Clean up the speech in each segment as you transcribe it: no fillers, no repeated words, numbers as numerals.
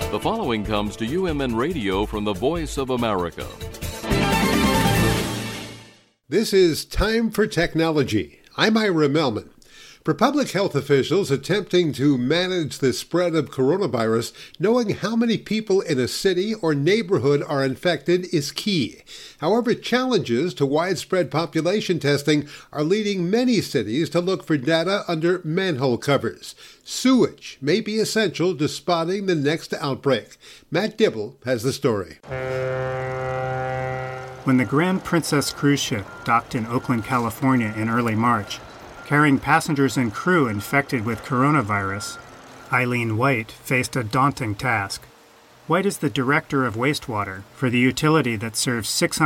The following comes to UMN Radio from the Voice of America. This is Time for Technology. I'm Ira Melman. For public health officials attempting to manage the spread of coronavirus, knowing how many people in a city or neighborhood are infected is key. However, challenges to widespread population testing are leading many cities to look for data under manhole covers. Sewage may be essential to spotting the next outbreak. Matt Dibble has the story. When the Grand Princess cruise ship docked in Oakland, California in early March, carrying passengers and crew infected with coronavirus, Eileen White faced a daunting task. White is the director of wastewater for the utility that serves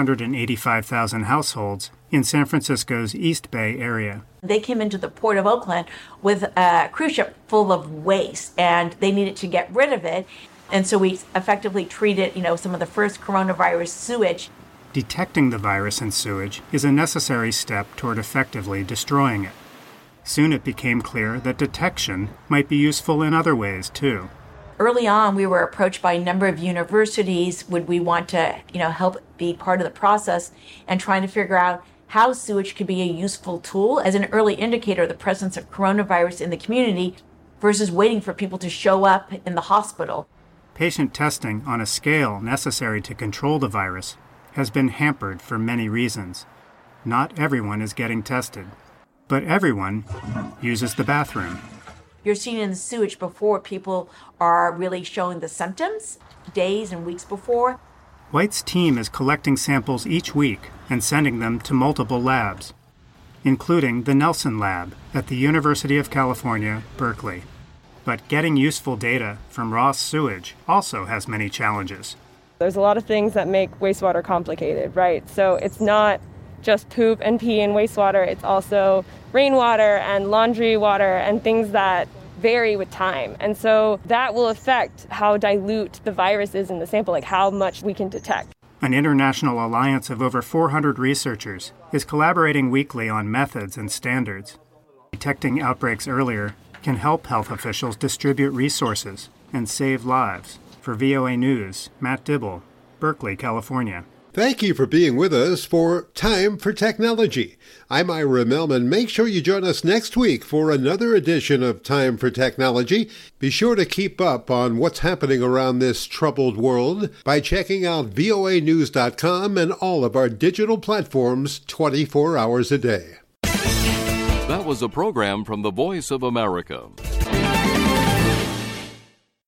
685,000 households in San Francisco's East Bay area. They came into the port of Oakland with a cruise ship full of waste, and they needed to get rid of it. And so we effectively treated, some of the first coronavirus sewage. Detecting the virus in sewage is a necessary step toward effectively destroying it. Soon it became clear that detection might be useful in other ways, too. Early on, we were approached by a number of universities. Would we want to, help be part of the process and trying to figure out how sewage could be a useful tool as an early indicator of the presence of coronavirus in the community versus waiting for people to show up in the hospital. Patient testing on a scale necessary to control the virus has been hampered for many reasons. Not everyone is getting tested. But everyone uses the bathroom. You're seeing in the sewage before people are really showing the symptoms, days and weeks before. White's team is collecting samples each week and sending them to multiple labs, including the Nelson Lab at the University of California, Berkeley. But getting useful data from raw sewage also has many challenges. There's a lot of things that make wastewater complicated, right? So it's not just poop and pee and wastewater. It's also rainwater and laundry water and things that vary with time. And so that will affect how dilute the virus is in the sample, like how much we can detect. An international alliance of over 400 researchers is collaborating weekly on methods and standards. Detecting outbreaks earlier can help health officials distribute resources and save lives. For VOA News, Matt Dibble, Berkeley, California. Thank you for being with us for Time for Technology. I'm Ira Melman. Make sure you join us next week for another edition of Time for Technology. Be sure to keep up on what's happening around this troubled world by checking out voanews.com and all of our digital platforms 24 hours a day. That was a program from the Voice of America.